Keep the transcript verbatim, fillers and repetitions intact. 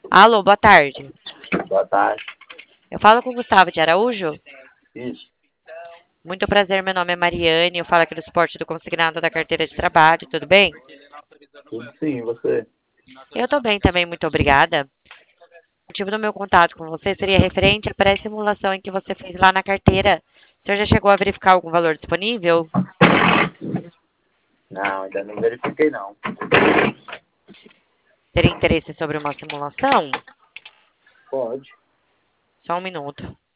Alô, boa tarde. Boa tarde. Eu falo com o Gustavo de Araújo. Isso. Muito prazer, meu nome é Mariane. Eu falo aqui do suporte do consignado da carteira de trabalho, tudo bem? Tudo sim, você? Eu tô bem também, muito obrigada. O motivo do meu contato com você seria referente à pré-simulação em que você fez lá na carteira. O senhor já chegou a verificar algum valor disponível? Não, ainda não verifiquei não. Teria interesse sobre uma simulação? Pode. Só um minuto.